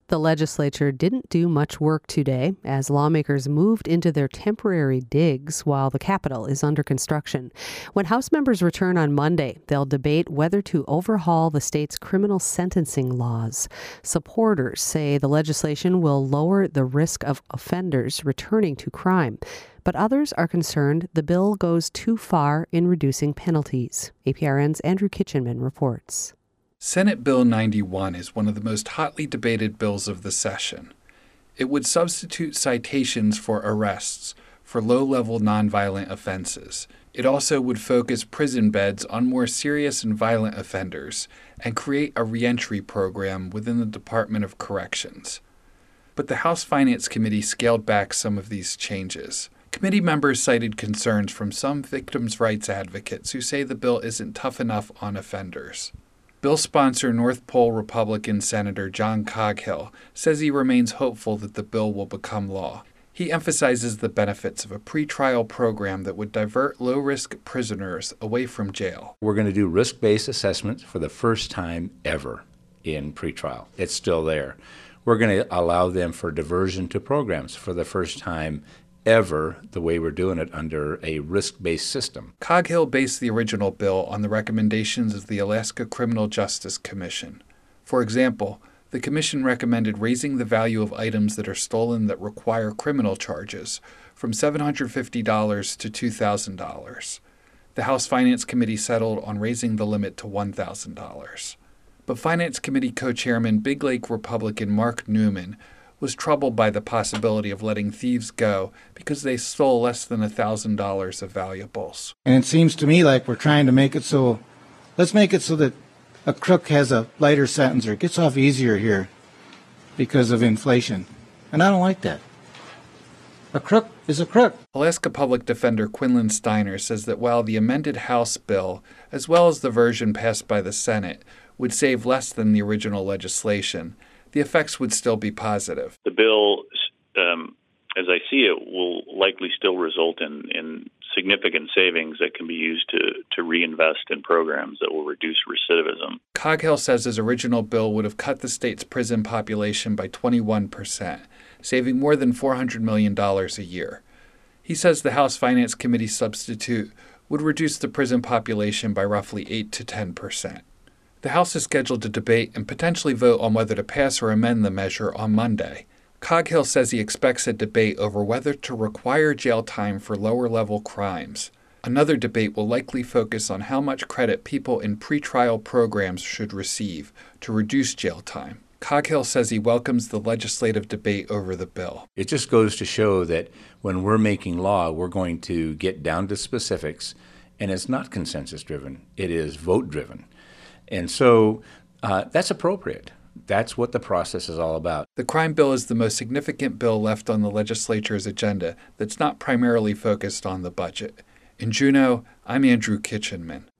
The legislature didn't do much work today as lawmakers moved into their temporary digs while the Capitol is under construction. When House members return on Monday, they'll debate whether to overhaul the state's criminal sentencing laws. Supporters say the legislation will lower the risk of offenders returning to crime. But others are concerned the bill goes too far in reducing penalties. APRN's Andrew Kitchenman reports. Senate Bill 91 is one of the most hotly debated bills of the session. It would substitute citations for arrests for low-level nonviolent offenses. It also would focus prison beds on more serious and violent offenders and create a reentry program within the Department of Corrections. But the House Finance Committee scaled back some of these changes. Committee members cited concerns from some victims' rights advocates who say the bill isn't tough enough on offenders. Bill sponsor North Pole Republican Senator John Coghill says he remains hopeful that the bill will become law. He emphasizes the benefits of a pretrial program that would divert low-risk prisoners away from jail. We're going to do risk-based assessments for the first time ever in pretrial. It's still there. We're going to allow them for diversion to programs for the first time ever, the way we're doing it under a risk-based system. Coghill based the original bill on the recommendations of the Alaska Criminal Justice Commission. For example, the commission recommended raising the value of items that are stolen that require criminal charges from $750 to $2,000. The House Finance Committee settled on raising the limit to $1,000. But Finance Committee co-chairman Big Lake Republican Mark Newman was troubled by the possibility of letting thieves go because they stole less than $1,000 of valuables. And it seems to me like we're trying to make it so, let's make it so that a crook has a lighter sentence or gets off easier here because of inflation. And I don't like that. A crook is a crook. Alaska Public Defender Quinlan Steiner says that while the amended House bill, as well as the version passed by the Senate, would save less than the original legislation, the effects would still be positive. The bill, as I see it, will likely still result in significant savings that can be used to reinvest in programs that will reduce recidivism. Coghill says his original bill would have cut the state's prison population by 21%, saving more than $400 million a year. He says the House Finance Committee substitute would reduce the prison population by roughly 8 to 10%. The House is scheduled to debate and potentially vote on whether to pass or amend the measure on Monday. Coghill says he expects a debate over whether to require jail time for lower-level crimes. Another debate will likely focus on how much credit people in pretrial programs should receive to reduce jail time. Coghill says he welcomes the legislative debate over the bill. It just goes to show that when we're making law, we're going to get down to specifics, and it's not consensus-driven. It is vote-driven. And so that's appropriate. That's what the process is all about. The crime bill is the most significant bill left on the legislature's agenda that's not primarily focused on the budget. In Juneau, I'm Andrew Kitchenman.